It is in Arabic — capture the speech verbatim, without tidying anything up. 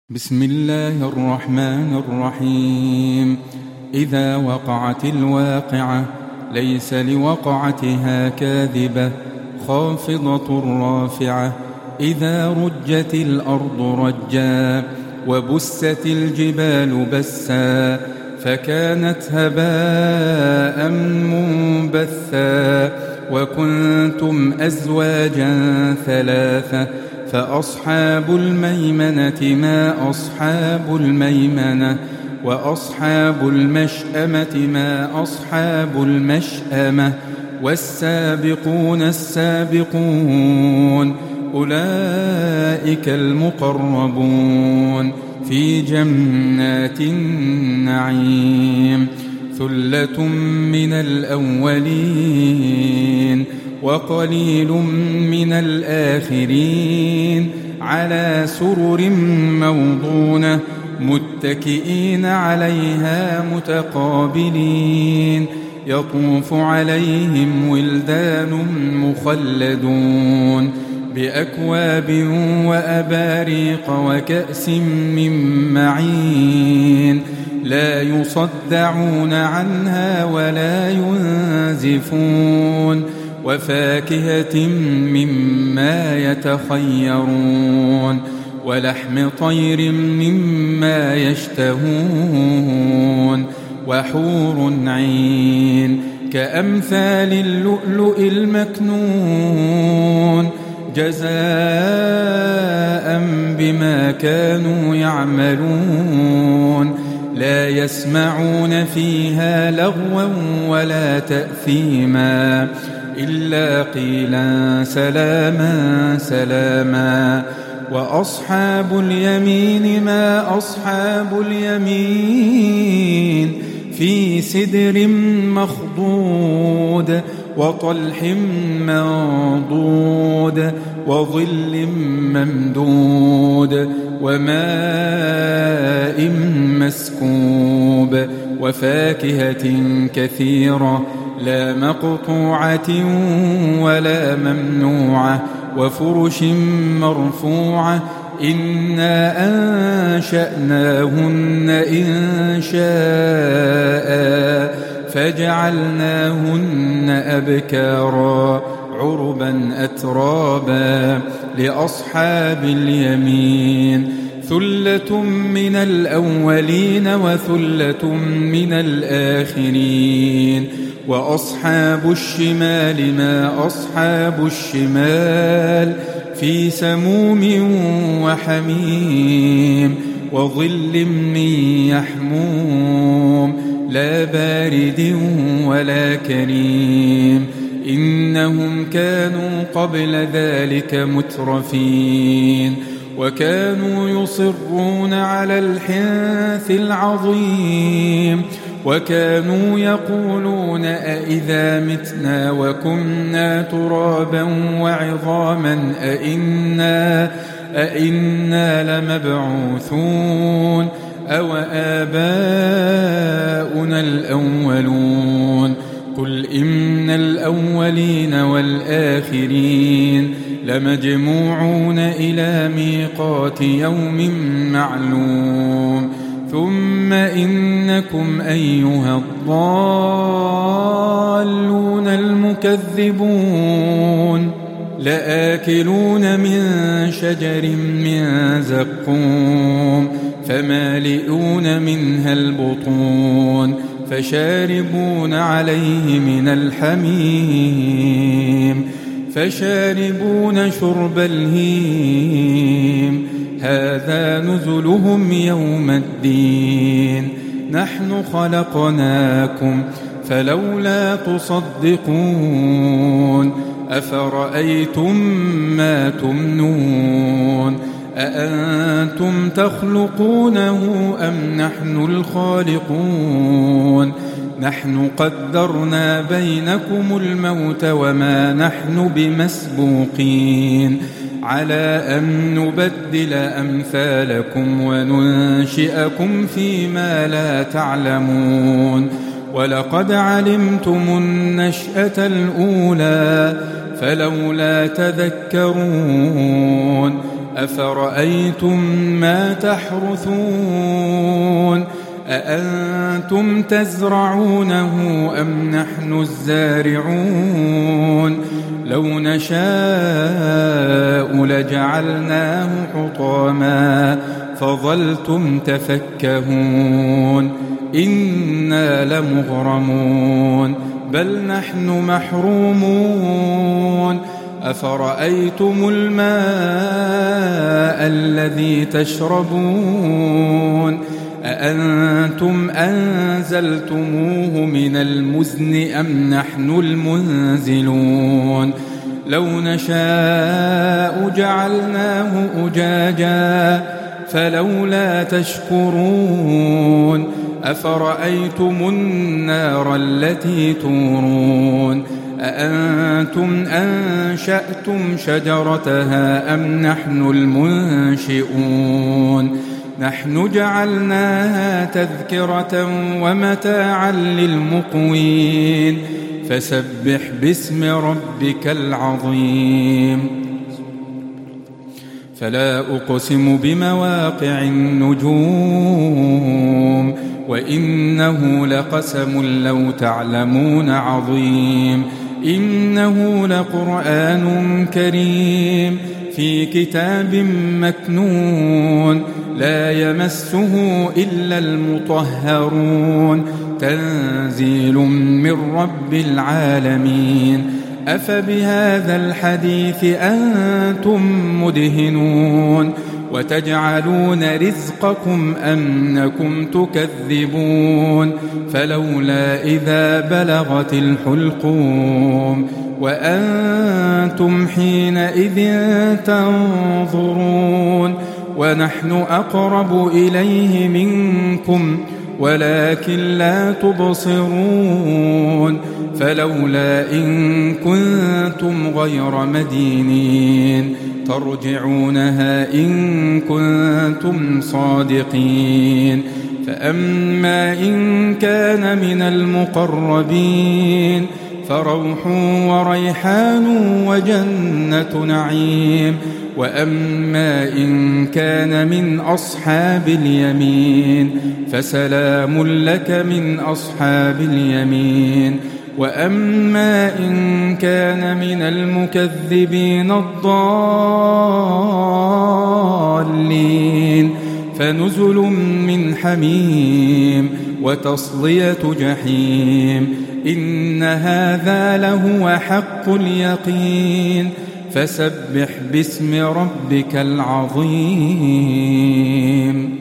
بسم الله الرحمن الرحيم. إذا وقعت الواقعة ليس لوقعتها كاذبة خافضة رافعة. إذا رجت الأرض رجا وبست الجبال بسا فكانت هباء منبثا وكنتم أزواجا ثلاثة فأصحاب الميمنة ما أصحاب الميمنة وأصحاب المشأمة ما أصحاب المشأمة والسابقون السابقون أولئك المقربون في جنات النعيم. ثلة من الأولين وقليل من الآخرين على سرر موضونة متكئين عليها متقابلين يطوف عليهم ولدان مخلدون بأكواب وأباريق وكأس من معين لا يصدعون عنها ولا ينزفون وفاكهة مما يتخيرون ولحم طير مما يشتهون وحور عين كأمثال اللؤلؤ المكنون جزاء بما كانوا يعملون لا يسمعون فيها لغوا ولا تأثيما إلا قيلا سلاما سلاما. وأصحاب اليمين ما أصحاب اليمين في سدر مخضود وطلح منضود وظل ممدود وماء مسكوب وفاكهة كثيرة لا مقطوعة ولا ممنوعة وفرش مرفوعة إنا أنشأناهن إنشاء فجعلناهن أبكارا عربا أترابا لأصحاب اليمين. ثلة من الأولين وثلة من الآخرين. وأصحاب الشمال ما أصحاب الشمال في سموم وحميم وظل من يحموم لا بارد ولا كريم إنهم كانوا قبل ذلك مترفين وكانوا يصرون على الحنث العظيم وكانوا يقولون أئذا متنا وكنا ترابا وعظاما أئنا, أئنا لمبعوثون أو آباؤنا الأولون. قل إن الأولين والآخرين لمجموعون إلى ميقات يوم معلوم ثم إنكم أيها الضالون المكذبون لآكلون من شجر من زقوم فمالئون منها البطون فشاربون عليه من الحميم فشاربون شرب الهيم هذا نزلهم يوم الدين. نحن خلقناكم فلولا تصدقون أفرأيتم ما تمنون أأنتم تخلقونه أم نحن الخالقون نحن قدرنا بينكم الموت وما نحن بمسبوقين على أن نبدل أمثالكم وننشئكم فيما لا تعلمون ولقد علمتم النشأة الأولى فلولا تذكرون أفرأيتم ما تحرثون أأنتم تزرعونه أم نحن الزارعون لو نشاء لجعلناه حطاما فظلتم تفكهون إنا لمغرمون بل نحن محرومون أفرأيتم الماء الذي تشربون أأنتم أنزلتموه من المزن أم نحن المنزلون لو نشاء جعلناه أجاجا فلولا تشكرون أفرأيتم النار التي تورون أأنتم أنشأتم شجرتها أم نحن المنشئون نحن جعلناها تذكرة ومتاعا للمقوين فسبح باسم ربك العظيم فلا أقسم بمواقع النجوم وإنه لقسم لو تعلمون عظيم إنه لقرآن كريم في كتاب مكنون لا يمسه إلا المطهرون تنزيل من رب العالمين أفبهذا الحديث أنتم مدهنون وتجعلون رزقكم أنكم تكذبون فلولا إذا بلغت الحلقوم وأنتم حينئذ تنظرون ونحن أقرب إليه منكم ولكن لا تبصرون فلولا إن كنتم غير مدينين ترجعونها إن كنتم صادقين فأما إن كان من المقربين فروح وريحان وجنة نعيم وأما إن كان من أصحاب اليمين فسلام لك من أصحاب اليمين وأما إن كان من المكذبين الضالين فنزل من حميم وتصلية جحيم إن هذا لهو حق اليقين فسبح باسم ربك العظيم